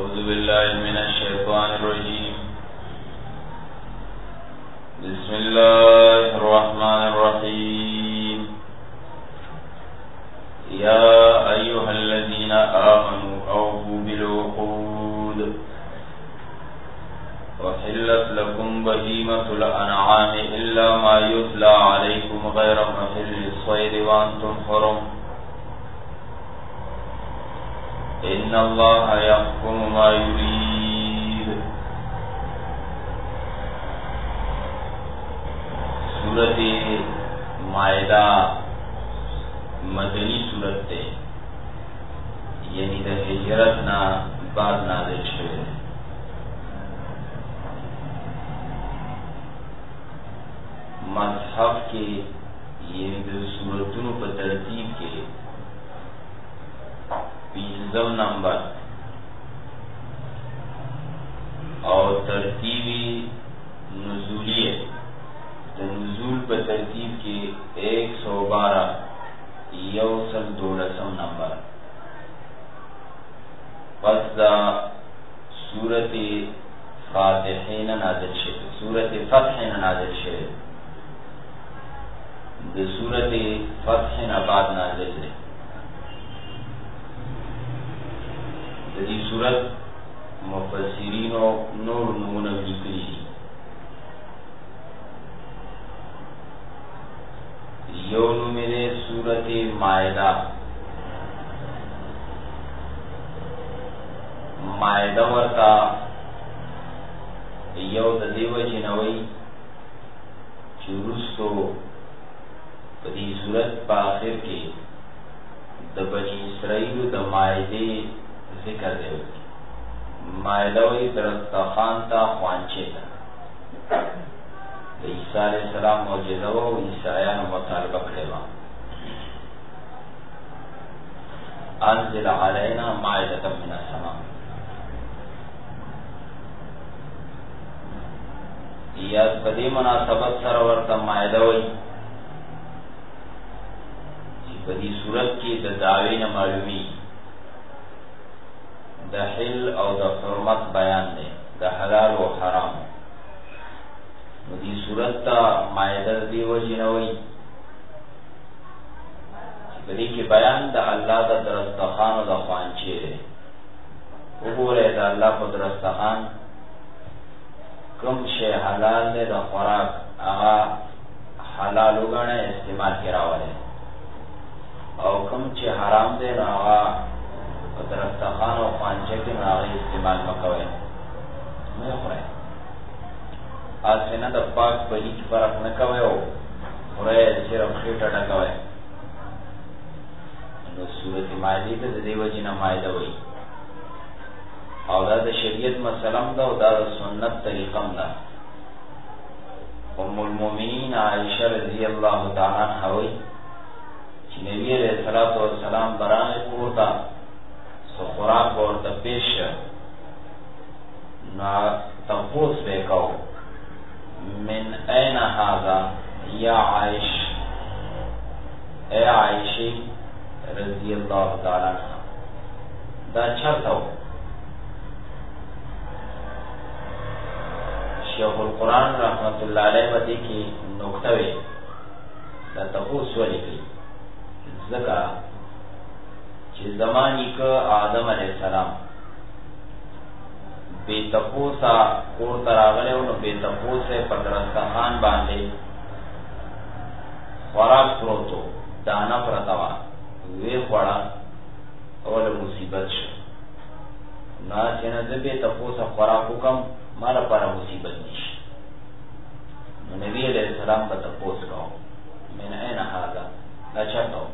أعوذ بالله من الشيطان الرجيم. بسم الله الرحمن الرحيم. يا أيها الذين آمنوا أوفوا بالعقود وحلت لكم بهيمة الأنعام إلا ما يتلى عليكم غير محل الصيد وأنتم حرم إن الله يحكم ما يريد. سورۃ مائدہ مدنی سورت ہے، یعنی دا ہجرت نا بعد نازل شوی ہے. مصحف کے یعنی دا سورتونو پر ترتیب کے 20 نمبر اور ترتیبی نزولی ہے. نزول پر ترتیب کے 112 یوصل 12 نمبر. پس دا سورت فاتحین نازل شد، سورت فتحین نازل شد. دا سورت فتحین بعد نازل ہے. دی سورت مفسرین و نور نمون لکلی دی. یو نمرے سورت مائدہ. مائدہ ورطا یو دیو جنوی چورستو دی سورت پاخر کے دا بنی اسرائیل دا مائدے ذکر دے. مائدہ وی درستخان تا خوانچے تا عیسیٰ علیہ السلام موجزہ و عیسیٰیان مطالبہ کرے با. انزل علینا مائدتا من السماء. یا بدی مناسبت سرورتا مائدہ وی بدی صورت کی دا دعوین معلومی دا حل او دا حرمت بیان دے، دا حلال و حرام. دی صورت تا مائدہ دی وجنوی بدی کی بیان دا اللہ دا درستخان و دا خوانچے دے. وہ رہے دا اللہ کو درستخان کم شے حلال دے دا خوراک آغا حلال اگانے استعمال کی راولے، او کم چے حرام دے نا آغا درستخان و خوانچے کے ناغی استعمال مکوئے میں خورے. آج سے نا دا پاک بلی کی فرق نکوئے ہو خورے صرف خیٹا ڈکوئے. سورت مائدی تا دی وجینا مائدہ ہوئی او دا دا شریعت مسلم دا او دا دا سنت طریقم دا. ام المومنین عائشہ رضی اللہ تعالیٰ عنہ ہوئی چی نبی علیہ السلام بران پورتا سو خوراک بورتا پیش نا تفوس بے کہو من این حاضا یا عائش، اے عائشی رضی اللہ تعالیٰ عنہ دا چھتا ہو. شیخ القرآن رحمت اللہ علیہ بدی کی نکتوے دا تفوس ولی کی ذکا چی زمانی کا آدم علیہ السلام بے تپوسا کور تراغلے انو بے تپوسے پر درستخان باندے خوراک پروتو دانا پرتوا وی خوڑا اول مصیبت شو. نا چینا بے تپوسا خوراکو کم مالا پارا مصیبت نیش. نبی علیہ السلام با تپوس کہو من این حاضا اچھا کہو.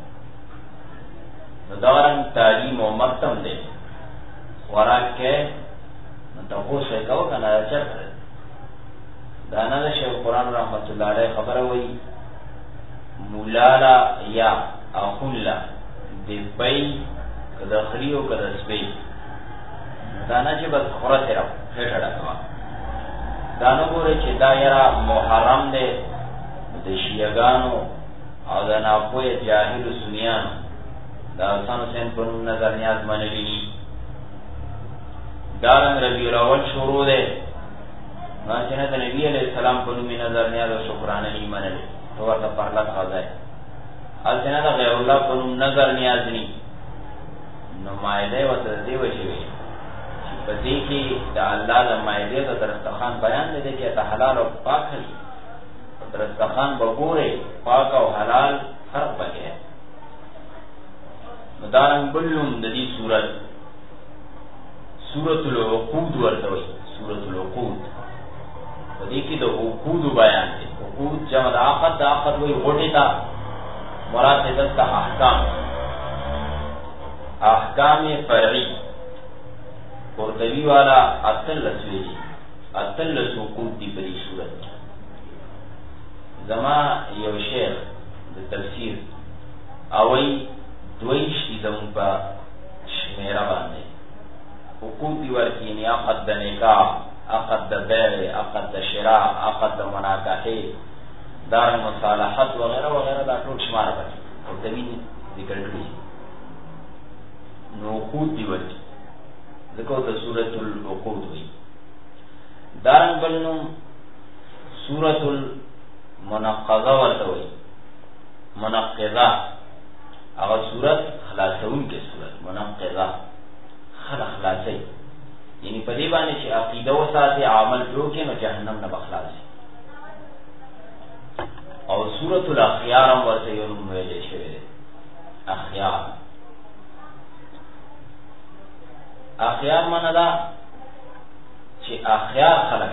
دوران تعلیم و مکتم دے خوراک کے تپوس ہے کہو کنا اچھا کرے. دانا دا شیخ قرآن رحمت اللہ علیہ خبر ہوئی مولالا یا اخولا دے پئی کدا خریو کدا سپئی دانا چی بس خورت ہے رو خیٹا ڈکوا. دانو گورے چی دا یرا محرم دے دا شیعگانو او دا ناپوی جاہل و سنیانو دا حسن حسین پر نظر نیاز منوینی دارن ربیع الاول شروع دے ماشنه د نبی علیہ السلام په نوم نظر نیاز او شکرانه نی منلې تو ورته پرلط غځای الڅنه د غیر الله په نوم نظر نیاز نی نو مایده وته دی وشي په دې کې د الله د مایده د درستخان بیان دی چې ته حلال او پاک هي درستخان وګوره پاک او حلال فرق پکې مدارن بلوم د دې سورۃ العقود ورته وي سورۃ العقود په دې کې د عقود بیان دی عقود جمع د عقد وي غټه تا مراد دې د احکام فرعی قرطبی والا اتلس عقود دی بری صورت زما یو شیخ د تفسیر اوی دویش دی زمون پا شمیره بانده عقود دی ورکینی عقد د نکاح عقد د بیع عقد د شراء عقد د مناکحه دار مصالحت وغیرہ وغیرہ دا ټول شمار بچ قرطبی ذکر کړی نو عقود دی ورکی ذکر دا سورة العقود ہوئی دارن بلنم سورة المنقضہ ورطوئی منقضہ اگر سورت خلاصون کے سورت منقضہ خلاصی یعنی پدیبانی چی عقیدہ و ساتھ عمل پروکے نو جہنم نبخلاصی اور سورة الاخیارم ورطوئی مویلے شوئے اخیار اخیار مانا دا چی اخیار خلق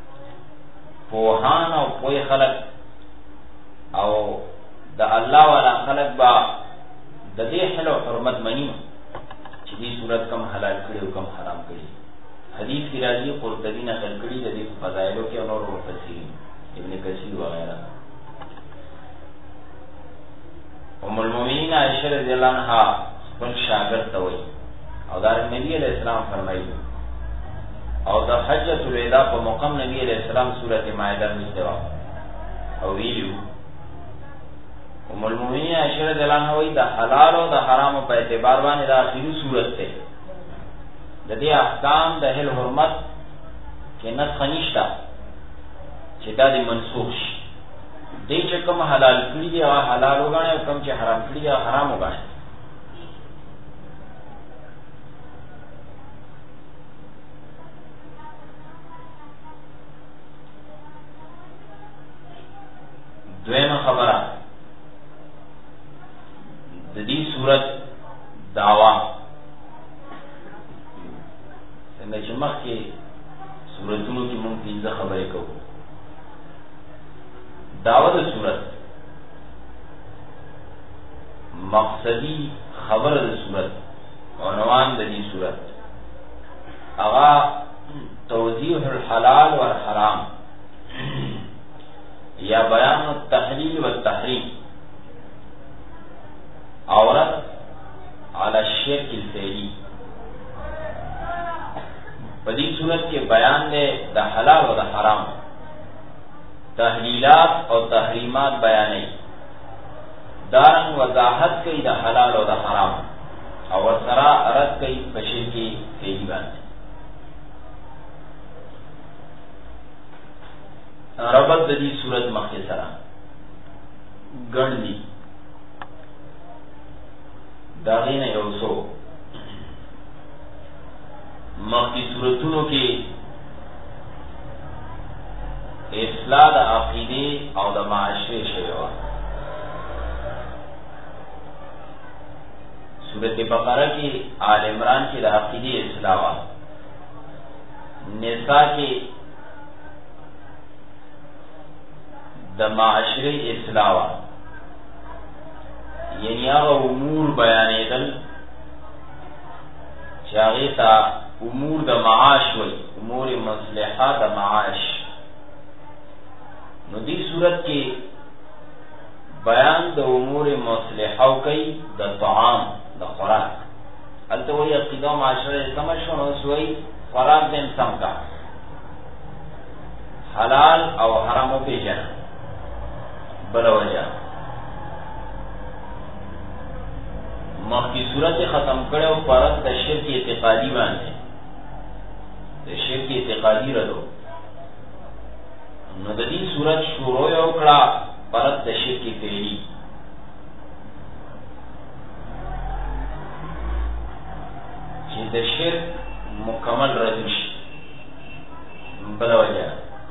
پوہان او پوی خلق او دا اللہ والا خلق با دا دی حل و حرمت منیم چی دی صورت کم حلال کری و کم حرام کری حدیث کی راضی قرطبی نقل کری دا دی فضائلو کے انور و مفسرین ابن کثیر وغیرہ ام المومنین عائشہ رضی اللہ عنہ خپل شاگرد توئی او دار نبی علیہ السلام فرمائی او دا حجت الوداع پا مقام نبی علیہ السلام سورت مائدہ مستوا او ویلیو ام المومنین عائشہ رضی اللہ عنہ وی دا حلال و دا حرام پا اعتبار بانی دا آخری سورت تے دا دی احکام دا حل حرمت کے نسخ نشتا چی دا دی منسوخ شی دی چی کم حلال کری دی حلال ہو گانے و کم چی حرام کری دی حرام ہو گانے دویم خبرہ دی صورت دعوی سنگا چمخ کے صورتونو کی من پینزہ خبریں کو دعوی دا صورت مقصدی خبر دا صورت عنوان دا دی صورت اغا توضیح الحلال والحرام یا بیان التحلیل والتحریم عورت علی الشرک الفعلی بدی صورت کے بیان دے دا حلال و دا حرام تحلیلات اور تحریمات بیانے دارن وضاحت کئی دا حلال و دا حرام اور سرا عرض کئی بشر کی فعلی باندے ربط دی صورت مخی سرا گن دی داغین یوسو مخی صورتونو کی اصلاح دا عقیدی او دا معاشر شویوا صورت بقرہ کی آل عمران کی دا عقیدی اصلاح نساء کی دا معاشر اصلاح یعنی آغا امور بیانے دل چاغیتا امور دا معاش وی امور مصلحہ دا معاش نو دی صورت کی بیان دا امور مصلحہ کئی دا طعام دا خوراک التا وی عقیدہ معاشرہ سمجھون اسوئی خوراک دن سم کا حلال او حرام پی جنا بلا وجہ مخی صورت ختم کرے و پرد دا شرک اعتقادی باندے شرک اعتقادی ردو نو د دې صورت شروع یو کړه پرد د شرک فعلی چې د شرک مکمل رد شي. بل وجه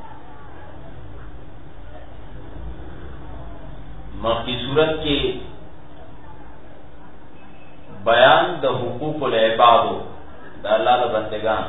مخکې صورت کې بیان د حقوق العبادو د الله د بندگان،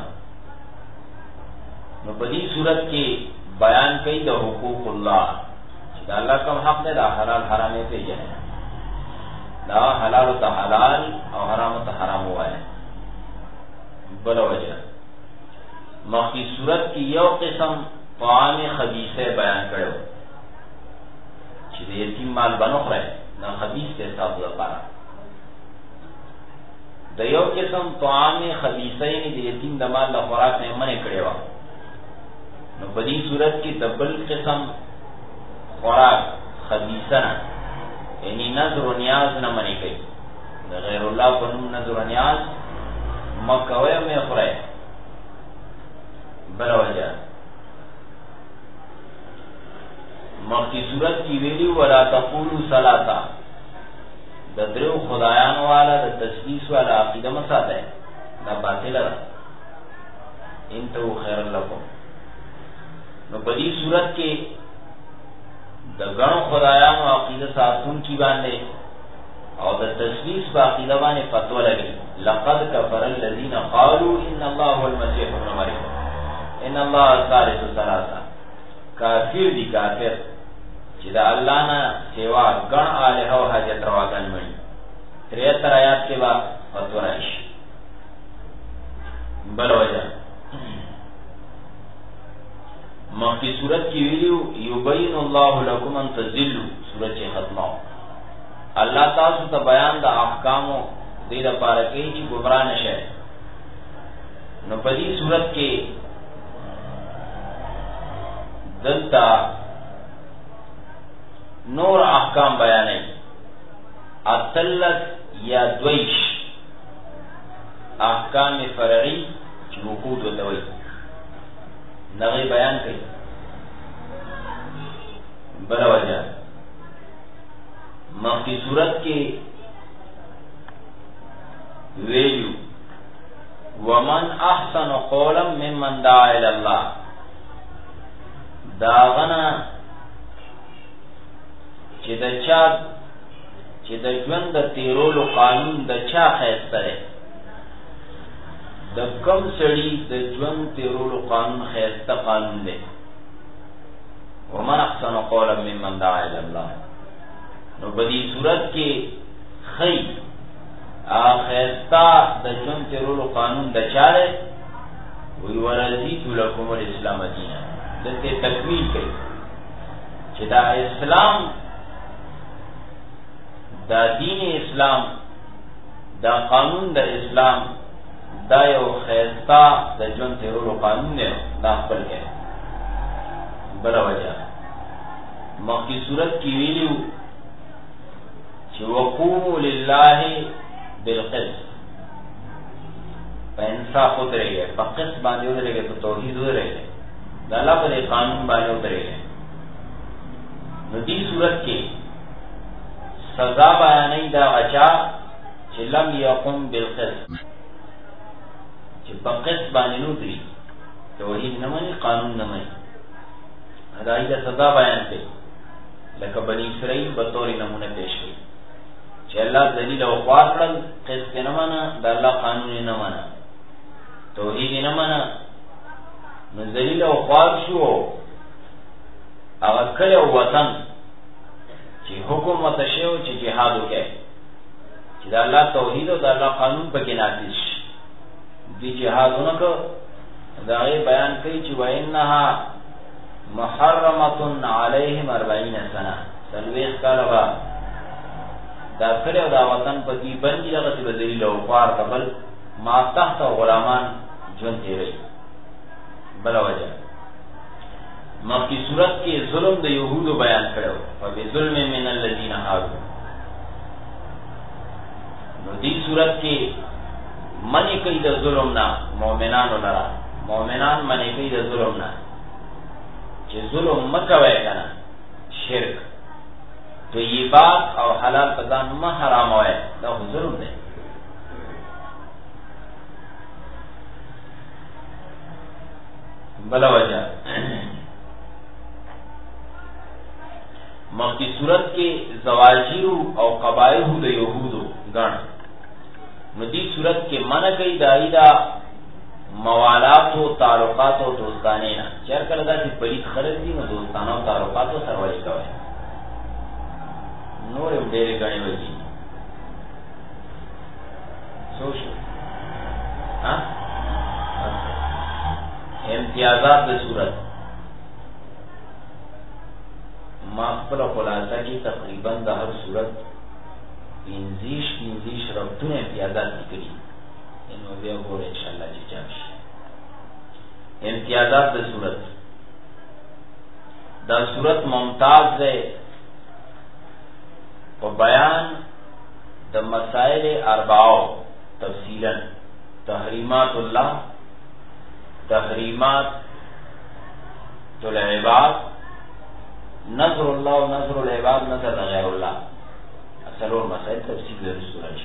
نو په دې صورت کې بیان کوي د حقوق الله چې د الله کوم حق دی، دا حلال حرام یې پیژني، دا حلال ته حلال او حرام ته حرام وایي. بل وجه مخکې صورت کې یو قسم طعام خبیثه بیان کړو چې د یتیم مال بنو خوري، دا خبیث ته حساب لپاره. د یو قسم طعام خبیثه یې د یتیم د مال له خوراک نه منع کړی و، نو په دې صورت کې د بل قسم خوراک خبیثه نه، یعنی نظر و نیاز نه منع کوي، د غیر الله په نوم نظر و نیاز مکوي او مې خوري. بل وجه مخکې صورت کې ویلي ولا تقولوا ثلاثه، د درو خدایانو والا د تسلیث والا عقیده مساته دا باطله ده، انتو خیر لکم. نو په دې صورت کې د غنو خدایانو عقیده ساتون کی باندې او د تسلیث په عقیده باندې فتوا لګي. لقد كفر الذين قالوا ان الله هو المسيح ابن مريم ان الله ثالث ثلاثه. کافر دي کافر چې د الله نه سوا ګڼ الہ او حاجت رواګان مړي. 73 آیات کې با فتوا راشي. بل وجه مخکې صورت کې ویلو یبین الله لكم ان تذلوا، صورت چې ختمه الله تاسو ته بیان د احکامو دې لپاره کوي چې ګمراه نشئ. نو په دې صورت کې دلته نور احکام بیانې، اتلس یا دویش احکام فرعی چې وقود ولوي نغی بیان کئی. بلا وجہ مخی صورت کے ویلو ومن احسن قولا ممن دعا الاللہ، داغنا چی دا چا چی دا جوند دا تیرولو قانون دا چا خیسته ہے، د کم سړي د ژوند تیرولو قانون خیسته قانون دی. ومن احسن قولا ممن دعا الى الله، نو په دې صورت کې خی خیسته د ژوند تیرولو قانون د چا دی؟ وی ورضیت لکم الاسلام دینا، دلته تکمیل کوي چې دا اسلام، دا دین اسلام، دا قانون د اسلام دا یو خیستا د ژوند تیرولو قانون دی، دا خپل کې. بل وجه مخکې صورت کې ویلو چې وقوموا لله بالقسط، په انصاف ودرېږئ، په قسط باندې ودرېږئ، په توحید ودرېږئ، د الله په قانون باندې ودرېږئ. نو دې صورت کې سزا بیانې دا غچا چې لم یقم بالقسط، چې په قسط باندې نو دري، توحید نه مني، قانون نه مني، دا یې سزا بیان کړي. لکه بنی اسرائیل به طور نمونه پیش کړي چې الله ذلیل او خوار کړل، قسط نه منه، د الله قانون نه منه، توحید نه منه، نو ذلیل او خوار شو. هغه کله وطن چې حکم متشو چې جهاد وکړي، چې د الله توحید او د الله قانون پکې نافذ شي، دی جهادونه کو دا بیان کوي چې وانها محرمه علیهم 40 سنه، سلویخ کاله با دا کړو دا وطن پکې باندې هغه څه ذلیل او خوار قبل ما تحت غلامان ژوند تیری. بل وجه مخکې صورت کې ظلم د یهودو بیان کړو، او به ظلم من الذین هادو. نو دې صورت کې منی کوي د ظلم نه مؤمنانو لرا، مومنان منی کوي د ظلم نه چې ظلم مکوي کنه شرک طیبات او حلال په ځان مه حراموي دا ظلم دی. بلا وجہ مخی صورت کے زواجیر او قبائح د یہودو گن نو دی صورت کے منع گئی دائیدہ موالات و تعلقات و دوستانے نا چیر کل دا تی پرید خرد دی نو دوستانہ و تعلقات و سرولی کوئے نور ام دیر گنے وجی سوشو ہاں امتیازات د صورت ماخبر خلاصہ کی تقریباً دا ہر صورت پینزیش ربطون امتیازات نکلی انو بیو گور انشاءاللہ جی چاوش. امتیازات دا صورت ممتاز ہے و بیان دا مسائل اربعو تفصیلا تحریمات اللہ تحریمات العباد نظر اللہ و نظر العباد نظر غیر اللہ اصلور مسائل تفصیل در صورت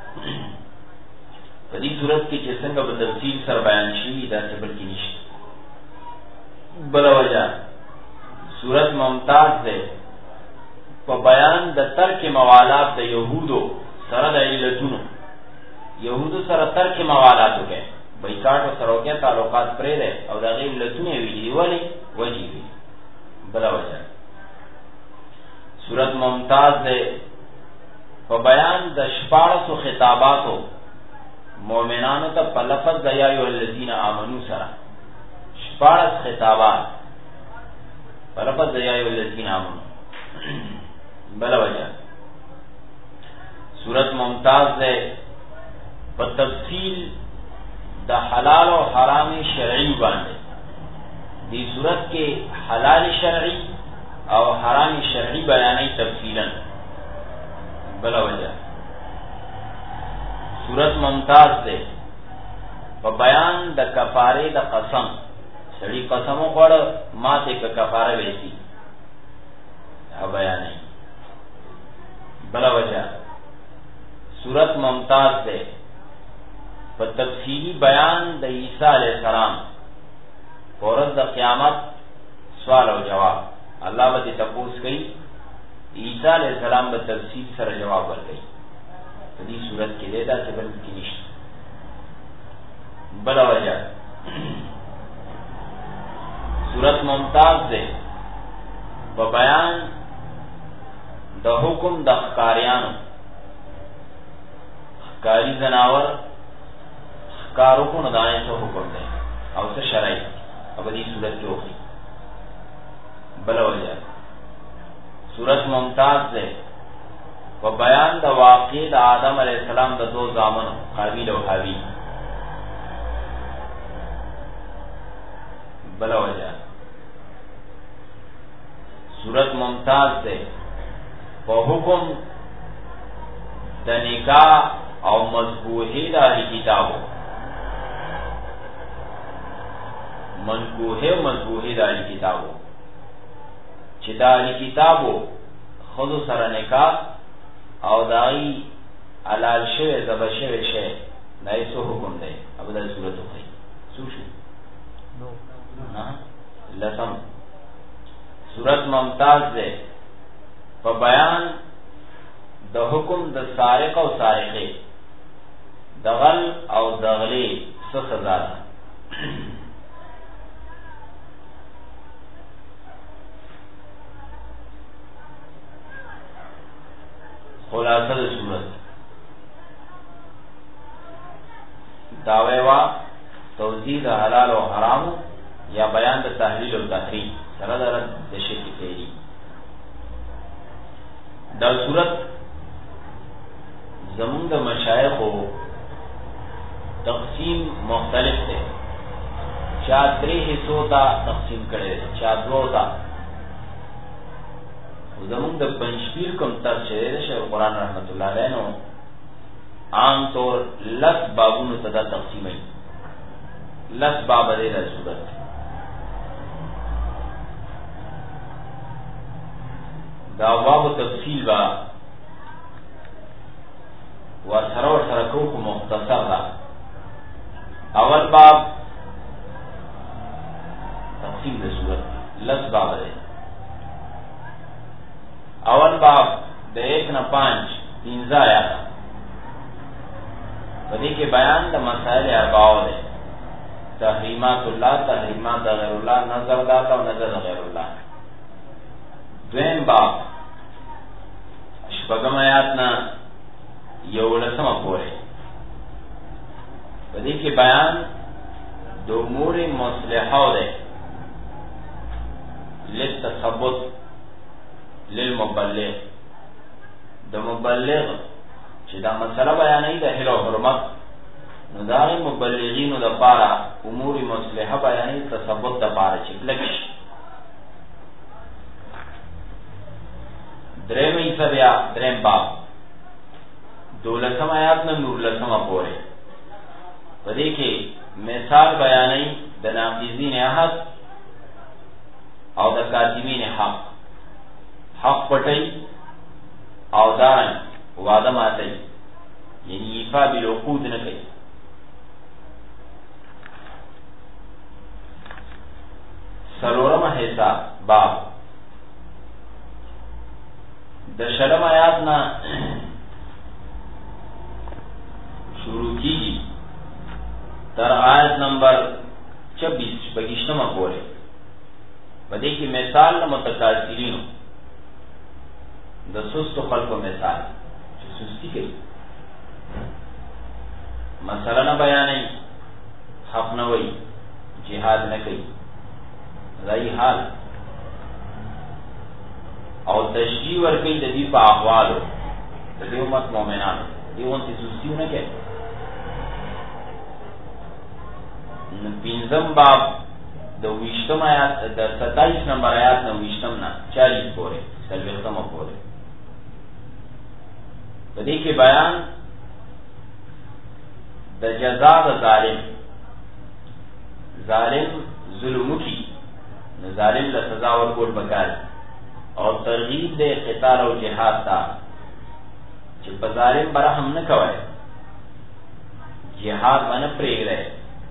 فدی صورت کی چسنگا بتفصیل سر بیان شی دا سبر کی نشت بلا وجہ صورت ممتاز دے و بیان دا ترک موالات دا یہودو سر دا علتونو یہودو سر ترک موالاتو گئے بیکاٹ و سروکیا تعلقات پرے دے او دا غیر لتونے ویجی والی وجی وی بلا وجہ صورت ممتاز دے و بیان دا شپارس و خطاباتو مومنانو تا پلفت دا یا ایو الذین آمنو سرا شپارس خطابات پلفت دا یا ایو الذین آمنو بلا وجہ صورت ممتاز دے و تفصیل دا حلال و حرام شرعی باندے دی صورت کے حلال شرعی او حرام شرعی بیانی تفصیلا بلا وجہ صورت ممتاز دے و بیان دا کفارے دا قسم سڑی قسموں کوڑ ماتے کا کفارہ ویسی بیانی بلا وجہ صورت ممتاز دے تفصیلی بیان دا عیسیٰ علیہ السلام فورت دا قیامت سوال و جواب اللہ با دی تپوس گئی عیسیٰ علیہ السلام با تفصیل سر جواب بر گئی دی صورت کے لیدہ سے بل کی نشت بلا وجہ صورت ممتاز دے با بیان دا حکم دا خکاریانو خکاری زناور کارو کو ندائیں تو حکم دیں اور اسے شرعی اب دی صورت جو ہوئی بلا وجہ صورت ممتاز دے و بیان دا واقع دا آدم علیہ السلام دا دو زامن قابیل و حابیل بلا وجہ صورت ممتاز دے و حکم دا نکاح او مذبوحی دا کتابو منکوہے و مذبوحی داری کتابو چی داری کتابو خودو سر نکاح او دائی علال شوے زبا شوے شوے دائی سو حکم دے اب دائی صورتو خی سوشو لسم صورت ممتاز دے پا بیان دا حکم دا سارق و سارقے دغل او دغلی سخزار خلاصہ صورت دعوی و توضیح دا حلال و حرام یا بیان دا تحلیل و تحریم سرد رد دشے کی تیری دا صورت زمون دا مشایخ و تقسیم مختلف ہے چاہ 3 حصوں تا تقسیم کرے چاہ 2 تا زمون دا پنجپیر کم تر شدید شیخ قرآن رحمت اللہ علیہ نو عام طور 10 بابونو تدا تقسیم ہے لس باب دے دا صورت دا باب تفصیل با ورسره کو مختصر دا. اول باب تفصیل دا صورت لس باب دے. اول باب دا 1 نه 5 15 آیات بدی کے بیان دا مسائل اربعو دے. تحریمات اللہ، تحریمات دا غیر اللہ، نظر دا اللہ و نظر دا غیر اللہ. دویم باب شپگم آیاتنا یولسم پورے بدی کے بیان دو امور مصلحہ دے للتثبت للمبلغ. دا مبلغ چی دا مسئلہ بیانی دا حل و حرمت نو دا غی مبلغین دا پارا امور مصلحہ بیانی تثبت دا پارا چکلکش. درم ایسا بیا درم باب دولسم آیات نا نورلسم پورے پدے کے مثال بیانی دا ناقضین احد او دا کاتمین حق. حق پٹی او دارن وعدم آتی یعنی ایفا بالعقود نکی. سلورم حصہ باب دشرم آیات نا شروع کی گی تر آیت نمبر 26 بگشتم پورے بدے کی مثال نا متکاثرینو دا سست خلق و مثال چو سستی کئی مسئلہ نہ بیانی حق نہ وئی جہاد نہ کئی رئی حال اور تشریح ورکی دا دی پا احوالو دا دی امت مومنانو دیوان تی سستیو نہ کئی. پینزم باب دا ویشتم آیات دا 27 نمبر آیات نا ویشتم نا 40 پورے سلویختم پورے بدی کے بیان دا جزا دا ظالم. ظالم ظلمو کی ظالم لا سزا ورکول بکار اور ترغیب دے قتال و جہاد تا چی پا ظالم برحم نکوائے جہاد من پریگ رہے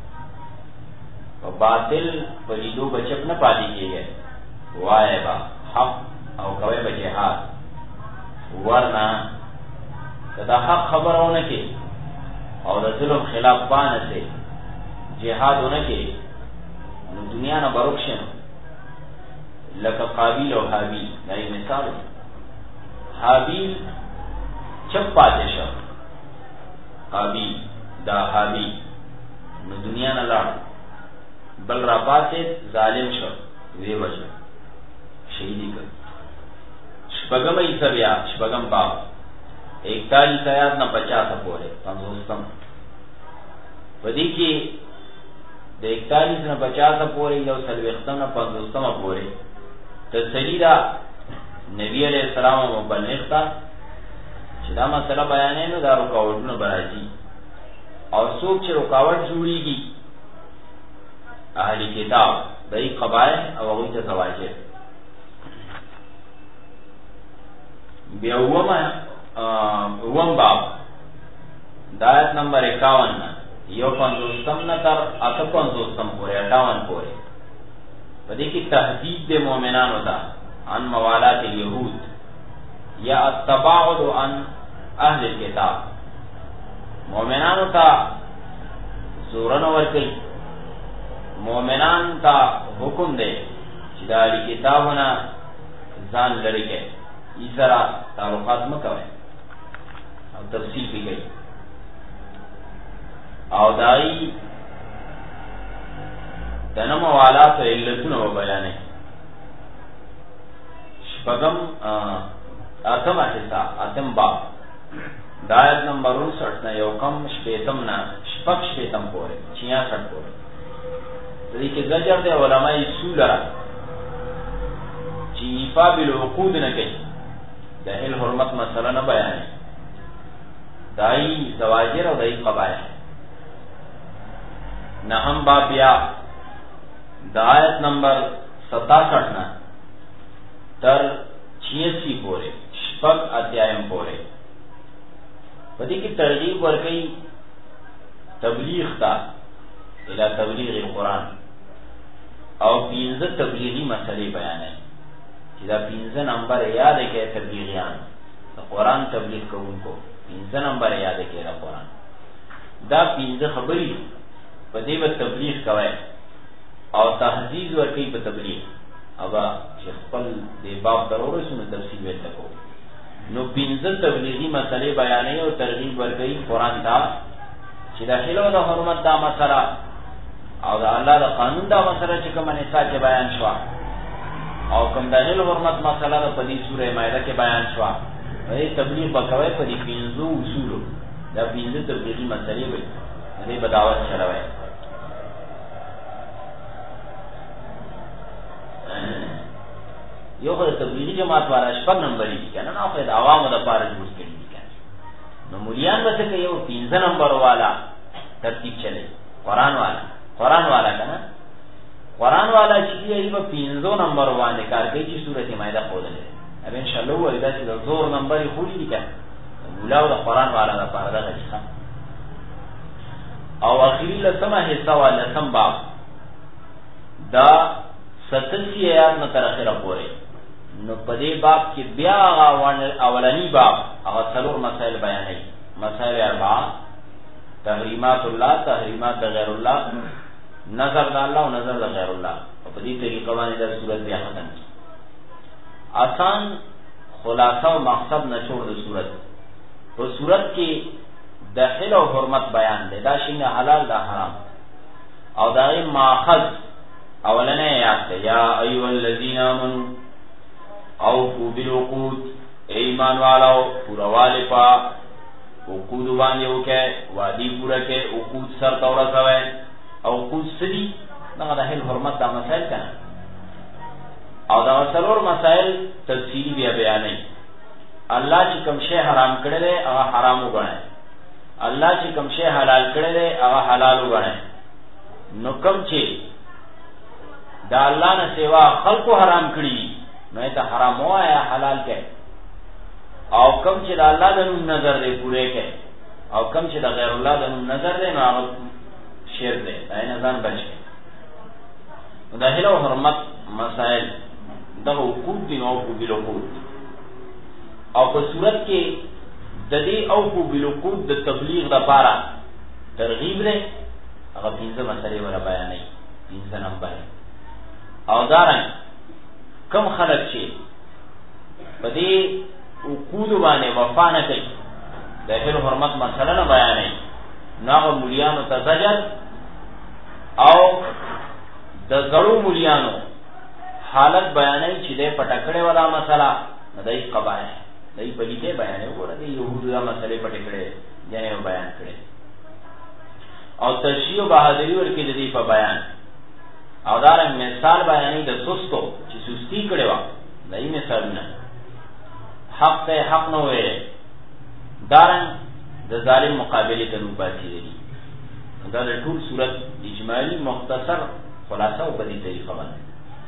و باطل پلیدو بچپ نہ پالی کی گئے وائے با حق او کوئے با جہاد ورنہ دا حق خبر ہونے کے اور دا ظلم خلاف پانے سے جہاد ہونے کے دنیا نہ برکشن لکا قابیل و حابیل نئی مثال. حابیل چپ پاتے شو قابیل دا حابیل نو دنیا نہ لڑ بل را پاتے ظالم شو وی وجہ شہیدی کر. شپگم ایسا بیا شپگم باب 41 آیات نا 50 پورے 50 بدی کی دا 41 نا 50 پورے یو سلویختم نا 50 پورے تسلیدہ نبی علیہ السلام مبلغ تا چدا مسئلہ بیانے نو دا رکاوٹنو براجی اور سوک چھ رکاوٹ جوڑی گی اہلی کتاب دائی قبائل او اغیت زواجر. اوم باب دایت نمبر 51 یو 50 نتر 58 پورے 58 پورے بدی کی تحدید دے مومنان ہوتا عن موالات الیہود یا التباعد عن اہل الکتاب. مومنان ہوتا زورن ورکی مومنان تا حکم دے چداری کتابنا زان لڑکے اس طرح تعلقات مکوئے اور تفصیل بھی گئی او دائی دنم والات و علتون و بیانے. شپگم اتم حصہ اتم باب دایت نمبر 59 نا یوکم شپیتم نا شپک شپیتم پورے 66 پورے دیکھ زجر دے علماء سولرہ چی ایفا بالعقود نہ گئی دہل حرمت مسئلہ نہ بیانے دائی زواجر اور دائی قبائل نہم باب یا دا آیت نمبر 67 نا تر 86 پورے شپگ ادیائم پورے پدی کی ترغیب ورکی تبلیغ تا الى تبلیغ القرآن او 15 تبلیغی مسئلے بیان ہے دا 15 نمبر یاد ہے کہ تبلیغیان دا قرآن تبلیغ کرون کو 15 نمبر یاد ہے کہ دا قرآن دا 15 خبری پدی با تبلیغ کوئے او تحزیز ورکی با تبلیغ ابا شیخ پل دے باب ضرور سنو تفصیل ویتا کو نو 15 تبلیغی مسئلے بیانے اور ترغیب ورکی قرآن تا چی دا حلو دا حرمت دا مسئلہ او دا اللہ دا قانون دا مسئلہ چکم انسا چی بیان شوا او کم دا حلو حرمت مسئلہ دا پدی سورہ مائدہ کے بیان شوا وی تبلیغ بکوئے پدی 15 اصولو دا 15 تبلیغی مسئلے بی دی بداوت چلوئے یو خود تبلیغی جماعت والا شپگ نمبری دی کہنا نا خود عوام دا پارا جوز کری دی کہنا نو مولیان بس کہ یو 15 نمبر والا ترتیب چلے قرآن والا کہنا قرآن والا چیزی ہے با 15 نمبر والا کار کئی چی صورت مائدہ خود لے اب انشاءاللہ وہ ایدہ چی دا زور نمبری خولی دی کہنا مولاو دا قرآن والا دا پارا دا غجخا او اخیری لسمہ حصہ والا لسم باب دا 87 آیات نہ ترخیر پورے نو پدے باب کی بیا اولانی باب اغا سلور مسائل بیانی مسائل 4 تحریمات اللہ تحریمات غیر اللہ نظر دا اللہ و نظر دا غیر اللہ و پدی طریقہ وانی در صورت بیا ختم کی آسان خلاصہ و مقصد نچوڑ دا صورت تو صورت کی دخل و حرمت بیان دے دا شنگ حلال دا حرام او دا غیر ماخذ اولنے یاد تے یا ایوہ الذین آمنوا اوفوا بالعقود ایمان والاو پورا والے پا عقود باندے ہوکے وعدی پورا کے عقود سر تورا سوئے عقود سدی دا حل حرمت دا مسائل کنا او دا سلور مسائل تفصیلی بیا بیانے اللہ چی کم شے حرام کردے اگا حرامو گنے اللہ چی کم شے حلال کردے اگا حلالو گنے نو کم چی دا اللہ نے سوا خلق و حرام کری میں تا حرام ہوا یا حلال کے او کم چی دا اللہ دنو نظر دے پورے کے او کم چی دا غیر اللہ دنو نظر دے نو آغا شیر دے دا نظام بچ کے دا حل و حرمت مسائل دا حقوق دین اوفو بالعقود او پر صورت کے ددی اوفو بالعقود دا تبلیغ دا پارا ترغیب دے اگر 15 مسئلے والا بیان نہیں 15 نمبر ہے او دارن کم خلق چی بدی عقود بانے وفا نہ کئی دہل حرمت مسئلہ نہ بیانے ناغ مولیانو تزجر او دزرو مولیانو حالت بیانے چی دے پٹکڑے والا مسئلہ ندائی قبائے دائی پلیتے بیانے وہ ندائی یہود دا مسئلے پٹکڑے جانے وہ بیان کرے او تشریع و بہادری ورکی ددی پا بیان او دارنگ مثال بیانی دا سستو چی سستی کڑے وا دائی مثال نا حق تے حق نو ویرے دارنگ دا ظالم مقابلی تنو باتی دی دا دا طول صورت اجمالی مختصر خلاصہ و بدی طریقہ بنا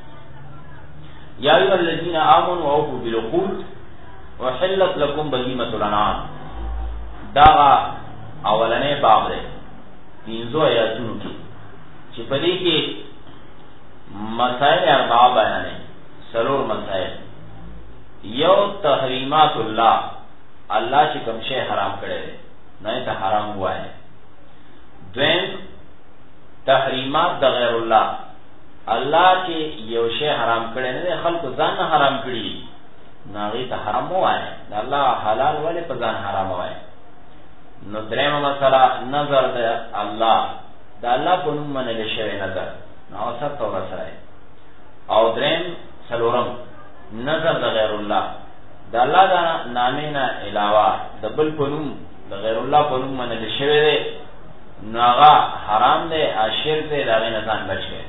یا ایوہ الذین آمن و اوفو بالعقود وحلت لکم بہیمت الانعام داغا اولنے باب دے 300 آیاتونو کی چی پدی کی مسائل 4 بیانے سلور مسائل یو تحریمات اللہ اللہ چی کم شے حرام کرے دے نئے تا حرام ہوا ہے دوین تحریمات دا غیر اللہ اللہ چی یو شے حرام کرے دے خلق زان حرام کری ناغی تا حرام ہوا ہے دا اللہ حلال والے پا زان حرام ہوا ہے نو درم مسئلہ نظر دا اللہ دا اللہ پا نمان لشوے نظر نو سب تو رسائے او درم سلورم نظر دا غیر اللہ دا اللہ دا نامینا علاوہ دا بل پنوم دا غیر اللہ پنوم من لشوے دے نو آغا حرام دے آشیر دے دا غی نظام بچ گئے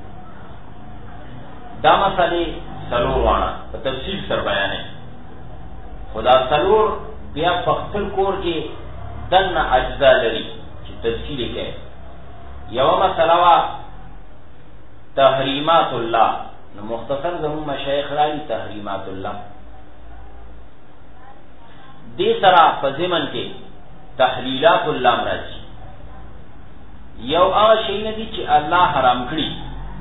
دا مسئلے سلور وانا تفصیل سر بیانے خدا سلور بیا فختل کور کی دن اجزا لری چی تفصیل کے یو مسلوہ تحریمات اللہ، مختصر زمون مشایخ رالی تحریمات اللہ دی سرا فزمن کے تحلیلات اللہ مراجی یو آغا شئی ندی چی اللہ حرام کری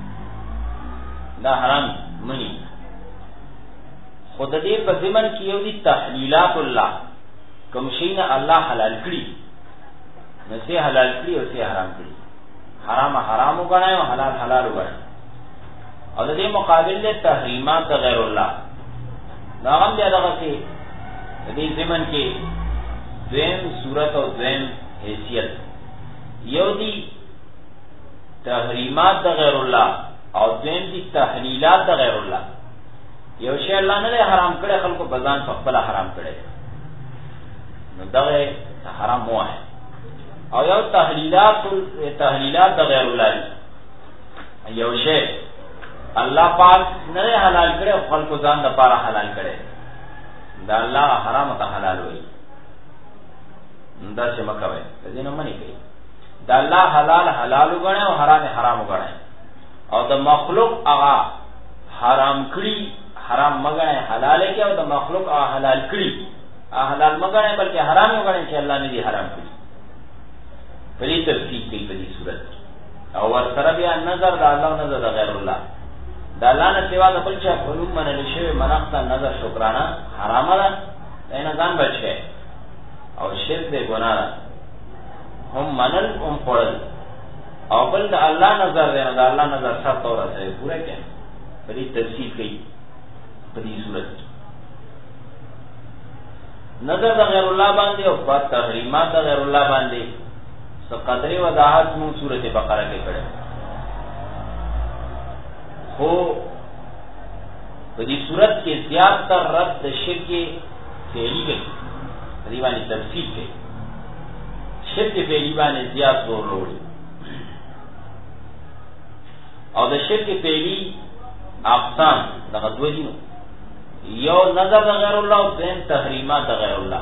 دا حرام منی، خود دے فزمن کی یو دی تحلیلات اللہ کم شئی نا اللہ حلال کری نسے حلال کری اور سے حرام کری، حرام حرام اگڑائے اور حلال حلال اگڑائے، اور دے مقابل دے تحریمات غیر اللہ ناغم دے دغا سے دے زمن کے دویم صورت اور دویم حیثیت یو دی تحریمات غیر اللہ اور دویم دی تحلیلات غیر اللہ، یو شی اللہ نے حرام کرے خلق کو بزان فقبلہ حرام کرے نو دغه حرام ہوا ہے، اور یو تحلیلات غیر اللہ یو شی اللہ پاک نے حلال کرے اور خلق کو زان دا پارا حلال کرے، دا اللہ حرام تا حلال ہوئی دا سے مکوے دینو منی کئی، دا اللہ حلال حلال اگڑے اور حرام حرام اگڑے، اور دا مخلوق آغا حرام کری حرام مگڑے حلال ہے کیا، اور دا مخلوق آغا حلال کری حلال مگڑے بلکہ حرام اگڑے کہ اللہ نے دی حرام کری، پلی تفسیر کی پلی صورت اور سربیا نظر دا اللہ نظر دا غیر اللہ، دا اللہ نے سوا دا بلچہ علوم من لشوی مناختا نظر شکرانا حرام دا اینا دان بچ گئے، اور شرک دے گناہ دا ہم منل ام پڑل، اور بل دا اللہ نظر دینا دا اللہ نظر سب طورہ سے پورے کہیں بلی تفسیر کی بلی صورت نظر دا غیر اللہ باندے اور بات تحریمات دا غیر اللہ باندے سو قدر وضاحت مون صورت بقرہ کے کڑے ہو بلی صورت کے زیادہ تر رد شرک فعلی گئی دیوانی تفسیر کے شرک فعلی بانے زیادہ زور روڑی، اور دا شرک فعلی اقسام دا غدوہ دینو یو نظر دا غیر اللہ و دین تحریمات دا غیر اللہ،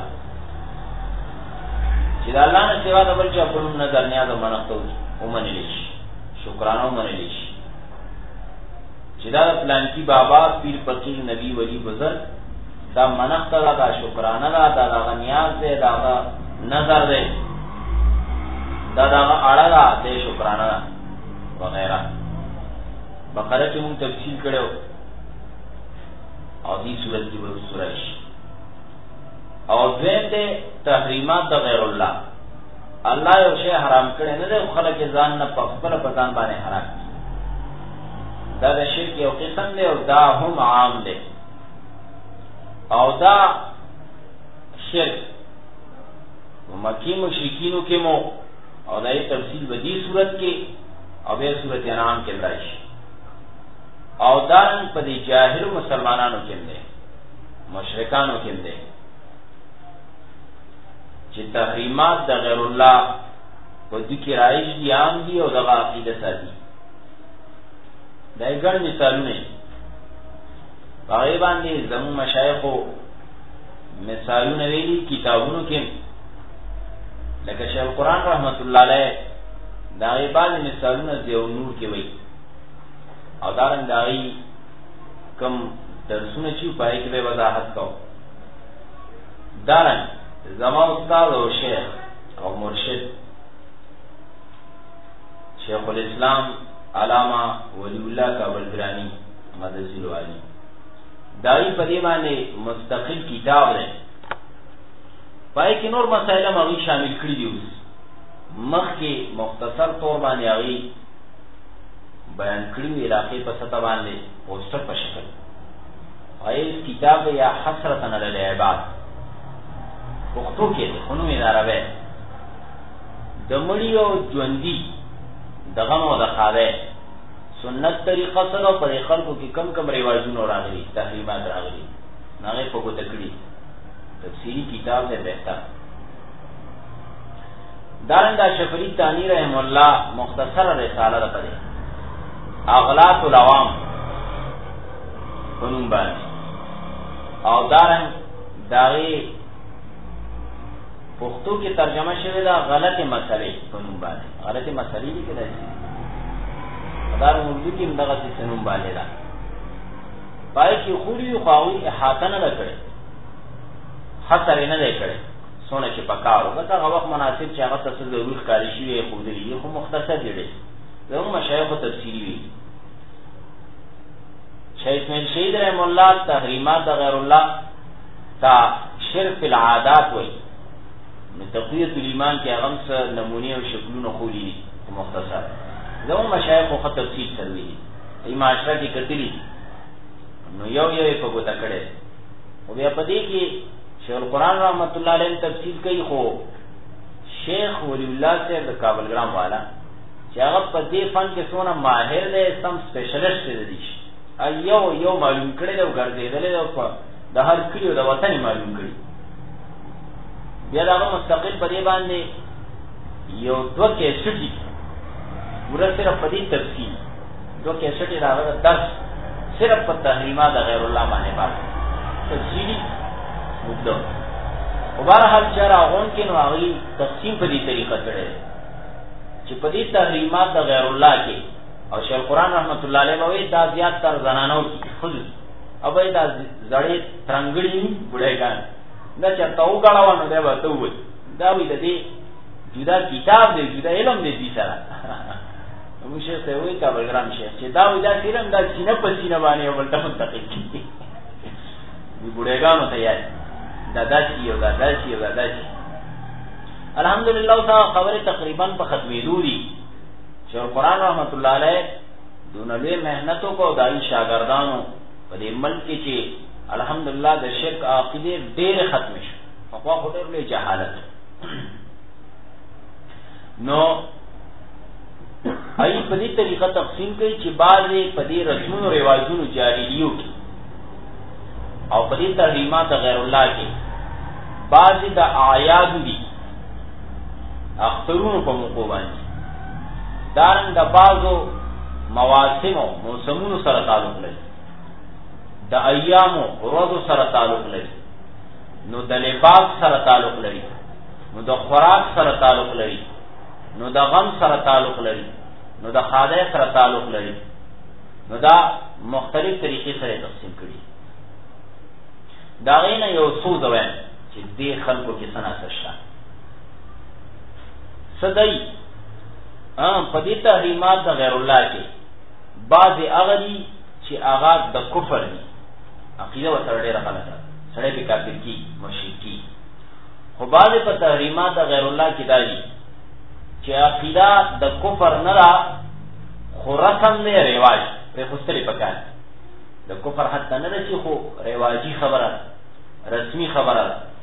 چیدہ اللہ نے سوا دا بلچہ کنون نظر نیاز و منختو امن لیش شکرانہ امن لیش، چیدہ دا پلان کی بابا پیر فقیر نبی ولی بزرگ دا منخت دا شکرانہ دا نیاز دے دا نظر دے دا اڑا دا دے شکرانہ دا وغیرہ بقرہ کی مون تفصیل کرے ہو، اور دی صورت کی بہت سورش، اور دویم دے تحریمات دا غیر اللہ، اللہ یو شے حرام کرے نہ دے خلق زان نہ پخبر پتان بانے حرام کی، دا دا شرک یو قسم دے اور دا ہم عام دے، اور دا شرک مکی مشرکینوں کے مو، اور دا یہ تفصیل بدی صورت کے اور بے صورت انعام کے اندرش، اور دارن پدی جاہل مسلمانانوں کے اندے مشرکانوں کے اندے چی تحریمات دا غیر اللہ پدی کی رائش دی عام دی اور دا عقیدہ سادی دا گھر مثالوں نے غیبان دی زمون مشایخ و مثالوں نویلی کتابونوں کے لیکن شیخ القرآن رحمت اللہ علیہ دا غیبان مثالوں زیو نور کے وئی، اور دارن داغی کم درسون چیو پائے کہ بے وضاحت کو دارن زمان استاد و شیخ اور مرشد شیخ الاسلام علامہ ولی اللہ کابلگرانی مدرسی لوالی داغی پدیمانے مستقل کتاب رہے پائے کہ نور مسائلہ مغی شامل کری دیوز مخ کے مختصر طور بانے آغی بیان کری علاقے پر سطح باندے پوسٹر پر شکل، اور اس کتاب یا حسرتن علی العباد پختو کے دے خنو ادارہ دمڑی و جوندی دغم و دخالے سنت طریقہ سنو پر خلقو کی کم کم رواجون اور آگلی تحریمات راگلی ناغی پکو تکڑی تفسیری کتاب دے بہتر دارندہ شفری تانی رحم اللہ مختصر رسالہ رکھے اغلاط العوام قنون بانی، اور دارن داغی پښتو کې ترجمه شوی دا غلطه مسلې په نوم باندې غلطه مسلې دي کله چې دا اردو کې دغه څه نوم باندې دا پای کې خوري خواوي احاطه نه کړي خطر نه دی کړي سونه چې پکاو دا هغه وخت مناسب چې هغه تاسو ضروري ښکاری شي خو دې خو مختصر دی زمو مشایخ تفسیری وی شیخ اسماعیل شهید رحم الله تحریمات غیر الله تا شرف العادات وی تقویت الایمان کې هغه څه نمونه او شکلونه خولي مختصر زمو مشایخ خو تفسیر سروي ای معاشره کې کتلی نو یو په ګوتا کړي او بیا پدې کې شیخ القرآن رحمت الله علیه تفسیر کوي خو شیخ ولی الله سے د کابلګرام والا چې هغه په دې فن کې څونه ماهر دی سم سپیشلیسټ دی یو معلوم کړي دا ګرځیدل او په د هر کلیو د وطن معلوم کړي بیا دا مستقل په دې باندې یو دوه کې سټي ورته په دې تفصیل دوه کې سټي راغله درس صرف په تحریمات غیر الله باندې باندې تفصیلی مدو او بهرحال چراغون کې نو هغه تقسیم په دې طریقه کړي چې په دې تحریمات د غیر الله کې او شیخ القرآن رحمت الله علیه وی دا زیات تر زنانو کې خود او به دا زړې ترنګړي بډایګان دا چې تاو غړاوانو دی به ته وي دا وی د دې جدا کتاب دی جدا علم دی دې سره موږ ته وی کا بلګرام شیخ چې دا وی دا تیرم دا سینه په سینه باندې ولته منتقل کیږي وی بډایګانو ته یاد دا داسي او دا داسي او دا داسي الحمدلله تا خبره تقریبا په ختمېدو دي شیخ القرآن رحمت الله علیه دونلوی محنتوں کو دای شاگردانو په دې ملک کې چې الحمدلله د شرک عقیده ډېر ختم شو په خو ډېر له جهالت نو ای په دې طریقه تقسیم کوي چې بعضې په دې رسمونو رواجونو جاهلیو کې او په دې تحریمات غیر الله کې بعضې د اعیاد دي اخترونو په موقع باندې دارنګ د بعضو مواسمو موسمونو سره تعلق لري د ایامو ورځو سره تعلق لري نو د لباس سره تعلق لري نو د خوراک سره تعلق لري نو د غم سره تعلق لري نو د خاده سره تعلق لري نو دا مختلف طریقې سره تقسیم کړي دا غینه یو څو ځوان چې دې خلکو کې سناسه شته صدای په دې تحریمات د غیر الله کې بعض اغلی چې آغاز د کفر دي عقیده ورته ډېره غلطه سړی به کافر کی مشرک کی خو بعض په تحریمات د غیر الله کې دایي چې عقیده د کفر نه را خو رسم نه رواج په خستري پکای د کفر حتی نه رسي خو رواجی خبره رسمی خبره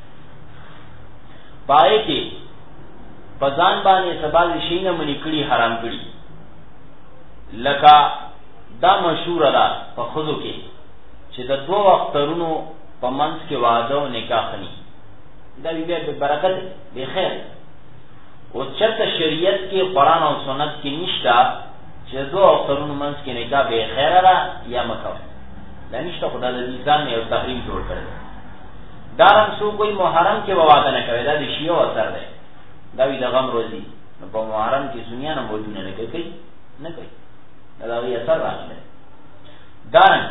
پای کې پزان باندې سبال شینه منی کړي حرام کړي لکه دا مشهور ده په خودو کې چې د دوه وختونو په منځ کې واده او نکاح ني دا بیا به برکت به خیر او چرته شریعت کې قرآن او سنت کې نشته چې دوه وختونو منځ کې نکاح به خیر را یا مکو دا نشته خدای دې ځان یو تحریم جوړ کړی دارم سو کوئی محرم کې واده نه کوي دا د شیعو اثر دی دا وی د غم روزي په محرم کې دنیا نه بولونه نه کوي نه کوي دا وی اثر راځي دارن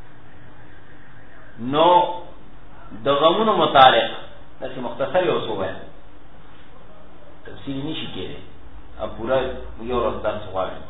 نو د غمونو متعلق داسې مختصر یو څه وایم تفصیل نشي کېږي ا پورا یو ورځ درس غواړي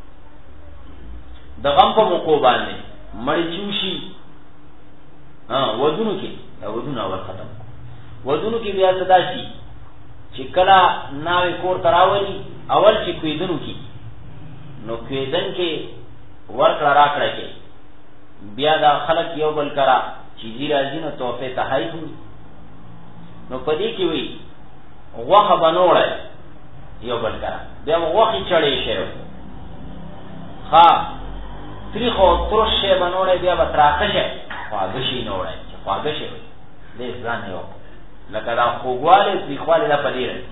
د غم په موقع باندې مړی چوشي ودونو کې دا ودونه اول ختم ودونو کې بیا صدا شي چې کله ناوې کور تراولي اول چې کویدنو کې نو کویدن کې ورکړه راکړه کې بیا دا خلک یو بل کرا چې زی راځي نو توفه تحایف نو پدې کې وی غوخه بنوړای یو بل کرا بیا غوخي چړې شه ها تریخو ترشه بنوړای بیا بتراخه شه خواږه شي نوړای خواږه شي دې ځان یو لکه دا خوګواله تریخواله دا پدې راځي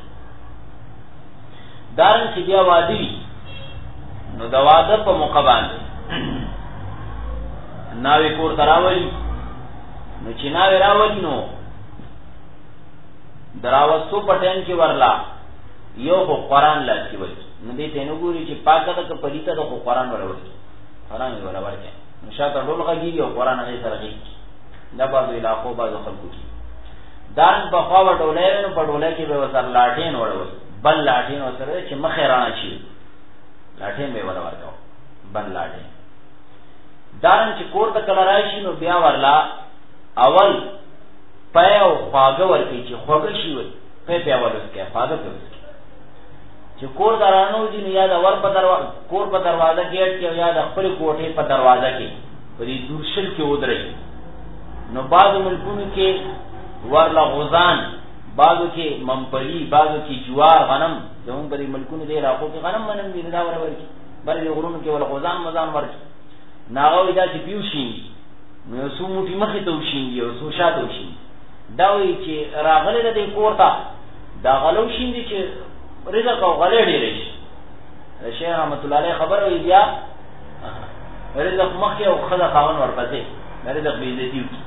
دارن چې بیا وادي نو دا واده په موقع باندې ناوې کور تراولي نو چې ناوې راولي نو دراوستو پټین کې ورلا یو خو قرآن لاس کې وای نو دې ته نو ګوري چې پاکه ده که پلیته ده خو قرآن ورور قرآن ورور کې نو شاته ډول غږی او قرآن هغه سره غږی دا بعض علاقو بعض خلکو کې دان په خوا ډولې نو په ډولې کې به وسر لاټین وړول بل لاټین وسره چې مخې رانه شي لاټین به ورور کاو بل لاټین دان چې کور ته کله راشي نو بیا ورلا اول پاو خواګه ورکی چې خوګه شي وي په بیا ورسکه خواګه کوي چې کور درانو دي نه یاد اور په دروازه کور په دروازه گیټ کې یاد خپل کوټه په دروازه کې پرې دورشل کې ودرې نو بعض ملکونو کې ورلا غزان بعضو کې ممپلی بعضو کې جوار غنم زمون په ملکونو دي راکو کې غنم منم دي دا ورور کې بلې غرونو کې ول غزان مزان ورکی ناغوی دا چې پیو شي نو سو موټي مخې ته وشي او سو شاته وشي دا وی چې راغله د کوړه دا غلو شي چې رزق او غلې ډېرې شي شیخ رحمت الله علیه خبر وی بیا رزق مخې او خدا خاون ورپسې رزق به عزت یو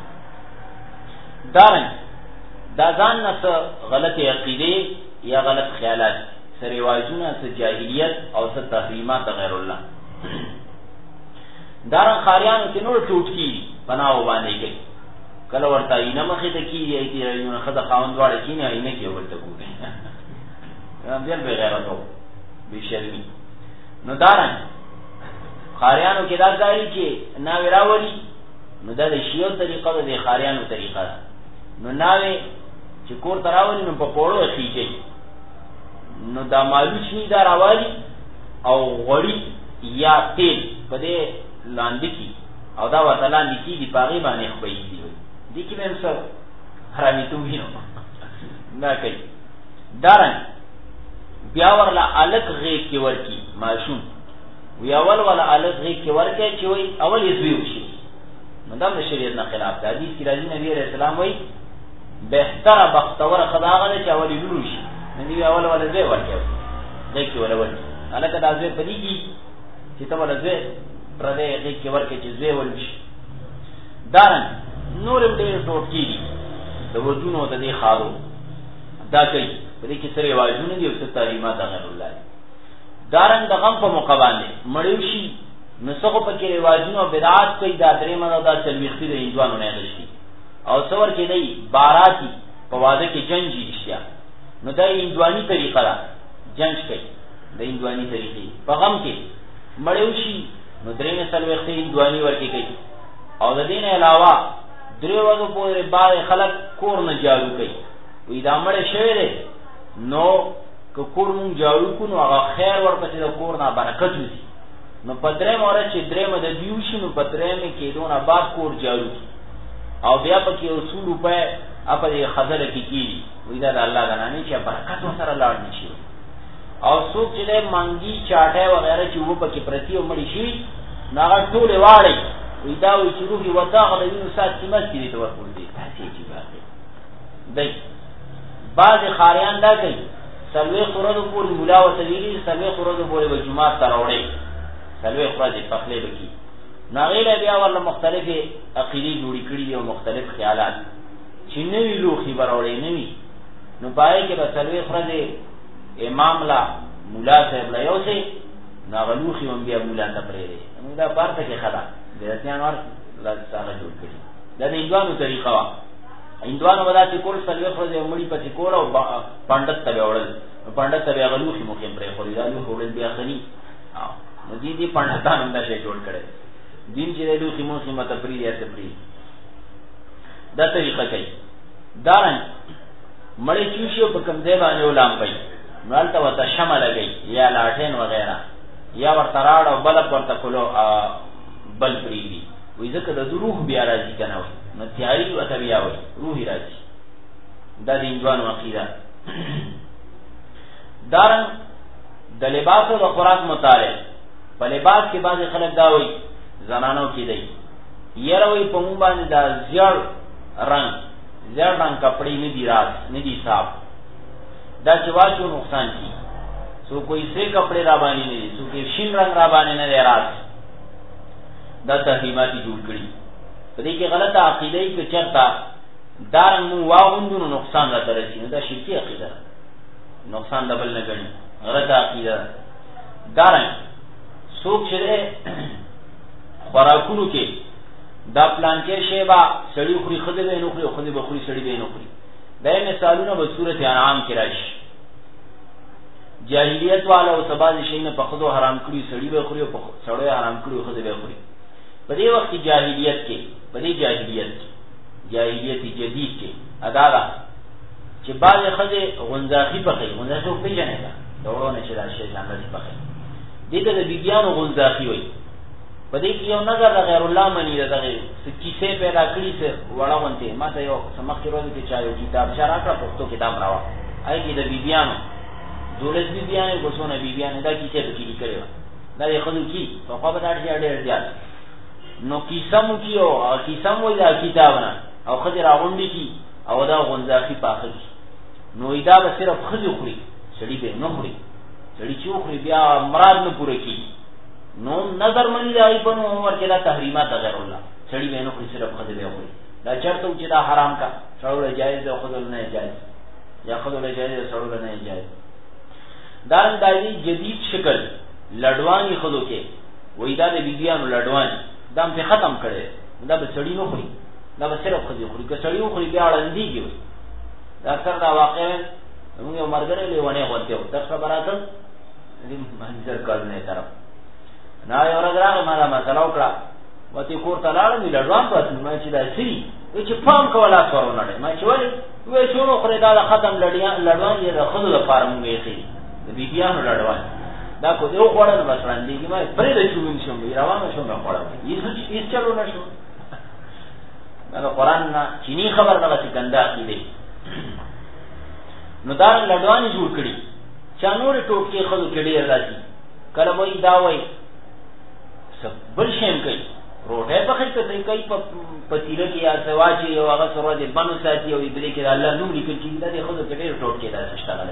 دا ځان نه غلط عقیده یا غلط خیالات سره رواجونه سره جاهلیت او سره تحریمات غیر الله دارن خاریانو کې نور ټوټ کی بناو باندې کې کله ورته اینه مخې ته کیږي ایتي رايونه خدا خاوند واړه کینه اینه کې ورته ګوري هم دې به غیرتو به شرمی نو دارن خاریانو کې دا ځای چې ناوې راولي نو دا د شیو طریقه ده د خاریانو طریقه ده نو ناوې چې کور تراولي نو په پوړو خيږي نو دا مالوچ ني دا راوالي او غړي یا تیل په دې لاندې کی او دا وتعالى نکی دی پاغي باندې خپې دی کې هم څه حرامي تو وینو نه کوي دارن بیا ورلا الک غي کې ورکی ماشوم وی اول ولا الک غي کې ورکه چې وای اول یې زوی وشي مدام د شریعت نه خلاف دی حدیث کې راځي نبی رسول الله وای بهتره بختور خداغه چې اول یې لور شي نبی اول ولا زوی ورکه غي کې ولا ورکی الک د ازوی پدې کې چې ته ولا زوی پردې غي کې ورکه چې زوی ولشي دارن نور دې ټوټ کیږي د وجونو د دې خارو دا کوي په دې کې سره واجبونه دي او ست تعلیمات غیر الله دارن د غم په موقع باندې مړیوشي نسخه په کې واجبونه او بدعات کوي دا درې مده دا چلويختي د انځوانو نه غشي او څور کې دی باراتی په واده کې جنجي اشیا نو دا انځواني طریقه ده جنج کوي د انځواني طریقې په غم کې مړیوشي نو درې نه چلويختي انځواني ورکی کوي او د دې نه علاوه درې وګو پورې بعد خلک کور نه جارو کوي وې دا مړ شوی دی نو که کور مون جارو کو نو هغه خیر ورپسې د کور نه برکت وسی نو پدرې مور چې درې مد دیوشي نو پدرې مې کې دونه بعد کور جارو او بیا پکې اصول په خپل خزر کې کیږي وې دا د الله غنانه چې برکت سره لاړ نشي او څوک چې مانګي چاټه وغیرہ چې وو پکې پرتی او مړی شي ناغه ټوله واړی وې دا وې چې روحي وداغه د وینو سات قیمت کې ته ورکول دي تاسو چې باندې دای بعض خاریان دا کوي سلوي قرآن پوری مولا و تدیری سلوي قرآن پوری و جماعت تراوڑی سلوي قرآن پخلی بکی ناغیل بیا ورلا مختلف عقیدی جوڑی کری و مختلف خیالات چی نوی لوخی براوڑی نوی نو پائے کہ با سلوي قرآن امام لا مولا صاحب لا یو سے ناغلوخی و بیا مولا تپری دی نو دا پارتا که خدا دیرتیان وار ساغا جوڑ کری دا اندوانو طریقه وا اندوانو بدا چې کول سلوي خو دې مړی پتی کول او پاندت ته وړل پاندت ته غلوخي مخیم پرې خو دې الو خورل بیا خني نو دې پاندتان هم دا شی جوړ کړي دین چې له لوخي مخې مت پرې یا ته پرې دا طریقه کوي دارن مړی چوشي په کوم ځای باندې ولام پي نوالته وته شمع لګي یا لاټین وغیرہ یا ورته راړ او بل ورته کولو بل پریږي وې ځکه د روح بیا راځي کنه نو تیاری او بیا وي روحي راځي دا د انځوانو عقیده دارن د لباس او د خوراک مطالعه په لباس کې بعض خلک دا وایي زنانو کې دی یروي په مونږ باندې دا زیړ رنگ کپڑے نه دی راز نه دی صاحب دا چې واچو نقصان کی سو کوئی سے کپڑے را باندې نه دي سو کې شین رنگ را باندې نه دی راز دا تحریماتی جوړ کړي په دې کې غلطه عقیده ای چې چرتا دارن مو واغوندو نقصان را ترسی. دا شرکی عقیده نقصان دبل نگنی غلط عقیده. دارن سوک شده خوراکونو کې دا پلان کې شی با سړی خوري خدای به نو خوري خدای به خوري سړی به نو خوري. دا مثالونه په سورته انعام کې راشي. جاهلیت والا او سبا دي شي نه په خدو حرام کړی سړی به خوري او په سړی حرام کړی خدای به خوري. په دې وخت جاهلیت کې په دې جاهلیت جدید کې ادا ده چې بعض خدای غنځاخي پخې غنځاخي په جنه ده دورونه چې راشي ځان لري پخې دې ته د بیبيانو غنځاخي وایي. په دې کې یو نظر غیر الله منی دغه کیسه پیدا کړی څه وړاونته ما ته یو سمخ کې روز کې چا یو کتاب شارا کړ پښتو کتاب راو آی کې د بیبيانو دولت بیبيانو کوڅونه بیبيانو دا کیسه به کړی کړو دا یې خلک کی په خو به دا ډېر زیات نو کیسه مو کیو او کیسه مو دا کتاب نه او خدای راغونډي کی او دا غنځاخي پاخه نو دا به صرف خدای خوري سړي به نه خوري سړي چې خوري بیا مراد نه پوره کی نو نظر منی دا ای په نو عمر کې دا تحریمات غیر الله سړي به نه خوري صرف خدای به خوري. دا چرته چې دا حرام کا سړی جایز او خدای نه جایز یا خدای جایز او سړی نه جایز. دا دایي جدید شکل لډوانی خلو کې وای دا د بیبيانو لډوانی دا په ختم کړي دا به سړی نه خوري دا به صرف خدای خوري که سړی خوري بیا اړندېږي. دا سره دا واقع موږ یو مرګره لیونه غوته و تر خبراته دې منځر کول نه طرف نه یو راغله ما مسله وکړه وتی کور ته لاړم لړوان پاتې ما چې دا سری چې پام کولا سره نه ما چې وې شنو خره دا ختم لړوان یې د خود لپاره مونږ یې خېری د بیبيانو لړوان دا کو یو خوړل مثلا دې ما پرې د شوم شوم روانه شوم خوړل یې چلو نه شو. دا قرآن نه چینی خبر دغه څنګه کیږي نو دا لړوان جوړ کړي چا نور ټوټ کې خود کې ډیر راځي کله وای دا وای سب بل شیم کوي روټه په خې ته کوي په پتیله کې یا سواچي او هغه سره دې بنو ساتي او دې کې الله نوم لیکل چې دا خود کې ډیر ټوټ کې دا اشتغاله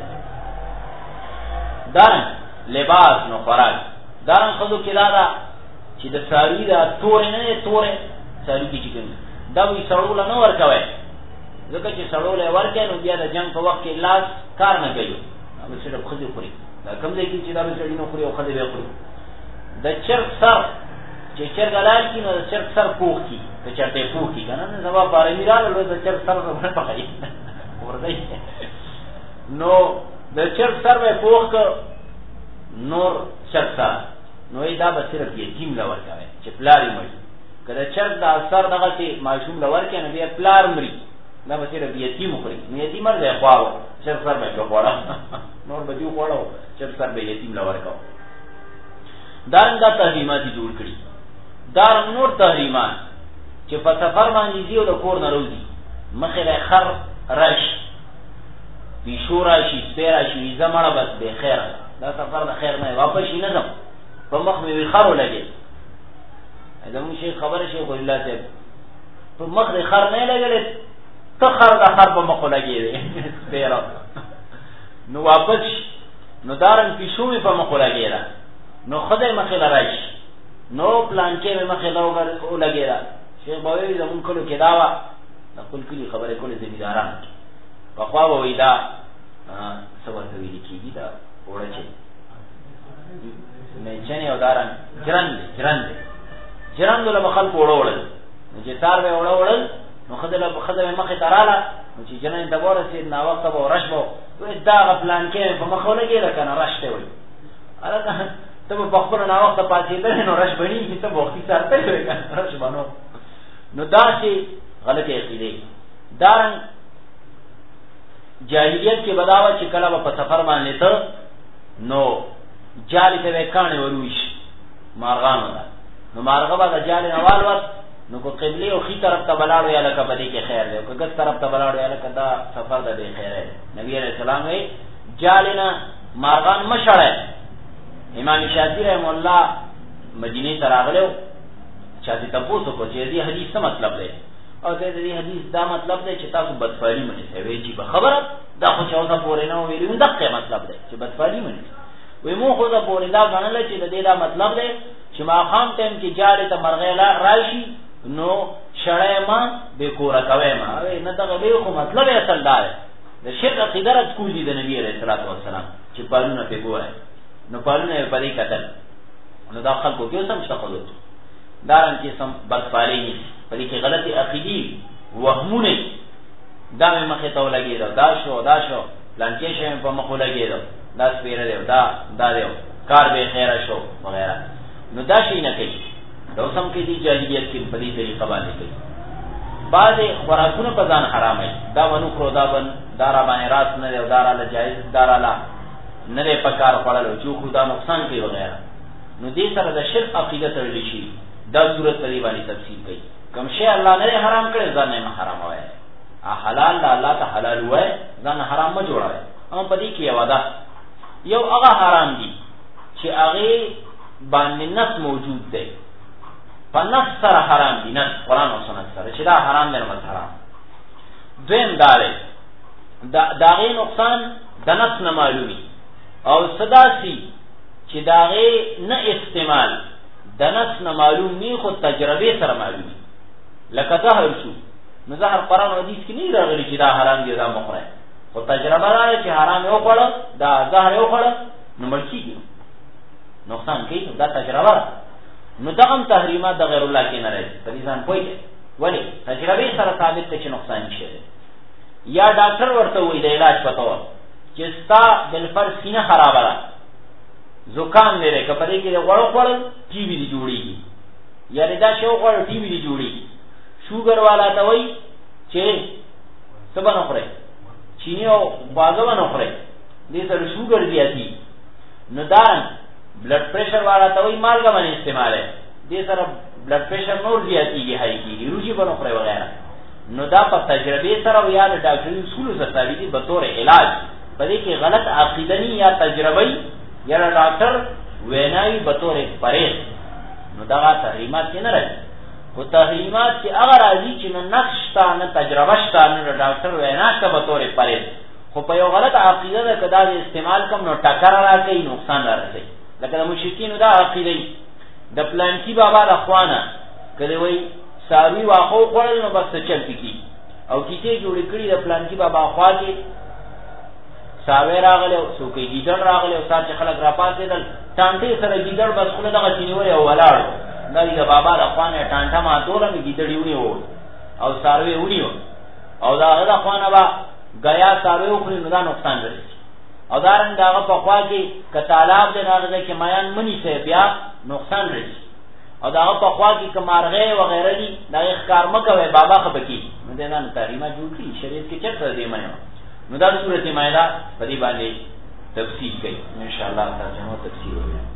دا لباس نو خوراک دا خود کې دا چې د ساری دا تور نه تور ساری کې چې دا وی سړول نه ورکوي ځکه چې سړول ورکې نو بیا د جنگ په وخت کې لاس کار نه کوي نو صرف خدي خوري دا کوم ځای کې چې دا سړی نو خوري او خدي به خوري. د چرګ سر چې چرګ لال کی نو د چرګ سر پوخ کی ته چرته پوخ کی کنه نه زما بار میراله له د چرګ سر نه پخای ورته نو د چرګ سر به پوخ نور چرګ سر نو دا به صرف یتیم لا ورکوي چې پلاری مړ کله چرګ د اثر دغه ته معصوم لا ورکې نه بیا پلار مړي دا به صرف یتیم خوري نو یتیم مرزه خواو چرګ سر به خوړا نور به جو خوړو چرګ سر به یتیم لا ورکاو. دا تحریمات جوړ کړي دا نور تحریمات چې په سفر باندې دیو د کور نه روزي مخه له خر رش پیشو راشي سپیرا شي زمړه بس به خیر دا سفر د خیر نه واپس نه ځم په مخ مې خرو لګي زموږ شي خبره شي ګل الله ته په مخ د خر نه لګل ته خر د خر په مخ لګي سپیرا نو واپس نو دارن پیشو مې په مخ لګي نو خدای مخه لراش نو پلان کې مخه لاو لګیرا شیخ باوی زمون کلو کې داوا د خپل کلی خبره کولې زمیداران په خوا وې دا سبا ته ویل کېږي دا ورچې مې چنه وداران جران له مخال وړول چې تار به وړول نو خدای مخه تراله چې جنان د وره سي نا وخت به ورشبو دا پلان کې په مخه لګیرا کنه راشته وي الګا ته په خپل نه وخت پاتې ده نو رش بني چې ته وختي سره وي رش بنو نو دا چې غلطه عقیده دارن جاهلیت کې بداوه چې کله په سفر باندې ته نو جالي ته وکانه ورويش مارغانو دا نو مارغه به جال نه والوت نو کو قبله او خي طرف ته بلاړو یا لکه بده کې خیر دی کو ګس طرف ته بلاړو یا لکه دا سفر ده به خیر دی. نبی عليه السلام وی جالنا مارغان مشړه. امام شافعی رحم الله مدینه ته راغلو چاته تاسو کو چې دې حدیث څه مطلب دی او دې حدیث دا مطلب دی چې تاسو بدفعلی منئ وی چې خبره دا خو چاوزه پورې نه ویلو دغه مطلب دی چې بدفعلی منئ وی مو خو دا پورې دا غنل چې دې دا مطلب دی چې ما خام ټیم کې جاله ته مرغې لا راشي نو شړای ما به کور کوي ما نه دغه به خو مطلب یې اصل دا د شرک عقیده را کولی د نبی عليه الصلاه والسلام چې پالونه په ګوره نو پالونه په دې کتل نو دا خلکو کې سم شخصوت دارن کې سم بدفالي نه په دې کې غلطي عقيدي وهمونه دا مخه ته لګیدو دا شو لانچې شه په مخه لګیدو دا سپیره دی دا دی کار به خیره شو وغیرہ نو دا شي نه کوي دا سم کې دي جاهلیت کې په دې طریقه باندې کوي بعض خوراکونه په ځان حرام دي دا ونو خو دا بن دارا باندې راس نه دی دارا له جایز دارا لا نه دی په کار خړل چې خو دا نقصان کوي وغیرہ نو دې سره د شرک عقیده تړل شي دا صورت په دې باندې تفصیل کوي کوم شی الله نه حرام کړي ځان نه حرام وای حلال لا الله ته حلال وای ځان حرام ما جوړای اما په دې کې واده یو هغه حرام دي چې هغه باندې نص موجود دی په نص سره حرام دي نص قرآن او سنت سره چې دا حرام دی نو حرام دویم داره داغه نقصان د نص نه معلومي او صداسي چې داغه نه استعمال د نص نه معلوم نه خو تجربه سره معلومي لکه ظاهر شو نو ظاهر قرآن او حدیث کې نه راغلي چې دا حرام دی دا مخره خو تجربه راځي چې حرام یو خړ دا ظاهر یو خړ نو مرچی نقصان کوي دا تجربه نو دغم تحریمات د غیر الله کې نه راځي په دې ځان پوي ولی تجربه سره ثابت ته چې نقصان نشي یا ډاکټر ورته وایي د علاج پتو چې ستا بلفر سینه خراب را زکام لري کپدې کې غوړ غوړ ټي وی دی جوړيږي یا دا شو غوړ ټي وی دی جوړيږي شوګر والا ته وایي چې سبا نه خوري چینه او باغ نه خوري دې سره شوګر زیاتی نو دان بلډ پریشر والا ته وایي مالګه باندې استعماله دې سره بلډ پریشر نور زیاتیږي هاي کیږي روجي بنو خوري وغیرہ نو دا په تجربه سره او یا د ډاکټري اصول سره ثابت دي به تور علاج بلې کې غلط عقیدنی یا تجربي یا ډاکټر ویناوي به تور پرهیز نو دا تحریمات نه راځي او تحریمات چې هغه راځي چې نه نقش تا نه تجربه شته نه ډاکټر وینا کا به تور پرهیز خو په یو غلط عقیده ده کدا د استعمال کم نو ټکر راځي نقصان راځي لکه د مشرکین دا عقیده د پلان کی بابا اخوانه کله وای ساوی واخو خپل نو بس چل پکی او کیته جوړ کړی د پلان کی بابا اخوا کې ساوی راغله سو کې گیدړ راغله او سات خلک را پاتې دل ټانټي سره گیدړ بس خله دغه چینوي او ولاړ دا بابا اخوانه ټانټه ما توله می گیدړیونی وو او ساوی ونیو او دا اخوانه با غیا ساوی خو نه دا نقصان لري او دارن داغه په خوا کې کتالاب د راغله کې میان منی ته بیا نقصان لري او داغه په خوا کې کمارغه و غیره دي دا اخکار مکوي بابا خبکی نو دا نه تحریمات جوړ کړي شریعت کې چرته دی منه نو دا سورته مائده په دې باندې تفصیل کوي ان شاء الله ترجمه تفصیل وکړي